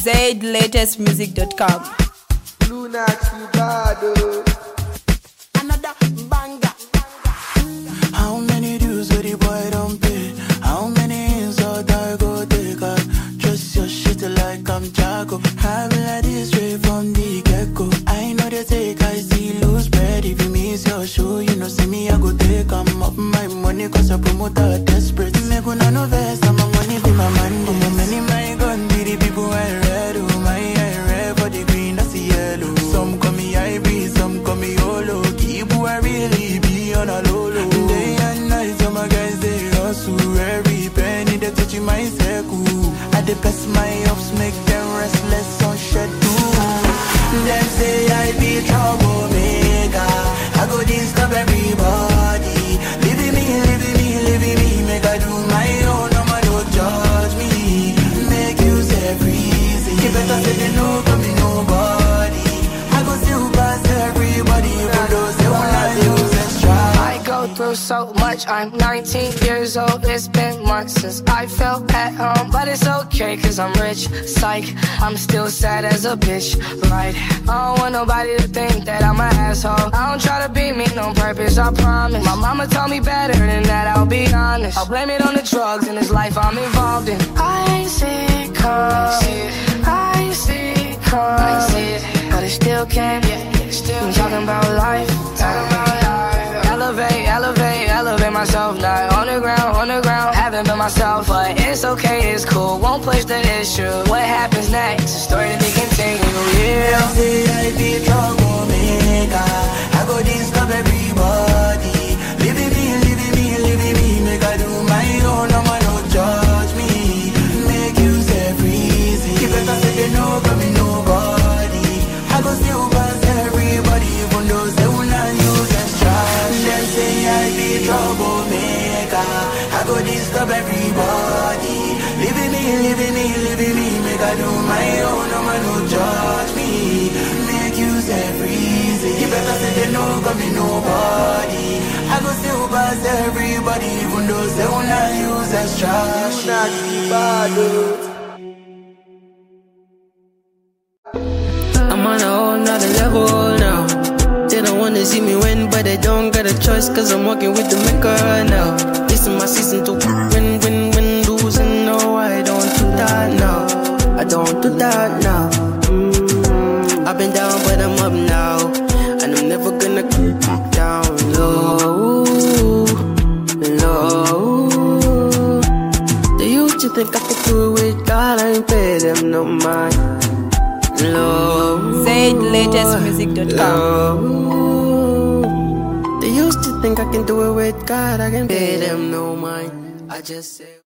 ZLatestmusic.com. Another banger. How many dues will the boy don't pay? How many insult I go take? I trust your shit like I'm Jaco. I be like this straight from the get-go. I know they take, I see loose bread. If you miss your show, you know see me, I go take. I'm up my money cause I promote a desperate. Make una no vest, and my money be my money. My money, my gun, be the people I read. Oh, my I read for the green, that's the yellow. Some call me Ivory, some call me Olo. Keep who I really be on a low low. Day and night, some my guys they hustle. Every penny they touching my circle. I dey bless my ups, make them restless on schedule. Them say I be troublemaker. I go disturb everybody. Living me, make I do my own. No man don't judge me. Make use every easy. You better say they know come me nobody. I go still pass everybody. For those they wanna use extra. I go through so much, I'm 19 years old. It's been months since I felt at home, but it's okay cause I'm rich. Psych, I'm still sad as a bitch, right? I don't want nobody to think that I'm an asshole. I don't try to be mean on purpose, I promise. My mama told me better than that, I'll be honest. I'll blame it on the drugs in this life I'm involved in. I ain't see it coming, I ain't see it coming, but it still came. I'm talking about life, elevate myself, not on the ground, haven't been myself, but it's okay, it's cool, won't push the issue. What happens next, a story to be continued, yeah. They say I be troublemaker. I go disturb everybody. Living me, make I do my own, no man don't judge me. Make use every easy. You better say they know come me nobody. I go still pass everybody, even though they will not use extra. They say I be troublemaker. I go disturb everybody. Living me, make I do my own, no man don't judge me. Make use every easy. You better say they know come me nobody. I go still pass everybody, even though they will not use extra. I'm on a whole nother level now. They don't wanna see me win, but they don't got a choice, cause I'm walking with the maker now. This is my season to win, lose, and no, I don't do that now. I don't do that now. I've been down, but I'm up now, and I'm never gonna keep down low. They used to think I could do it, God, I ain't pay them no mind. ZLatestmusic.com. They used to think I can do it with God, I can pay them no mind. I just say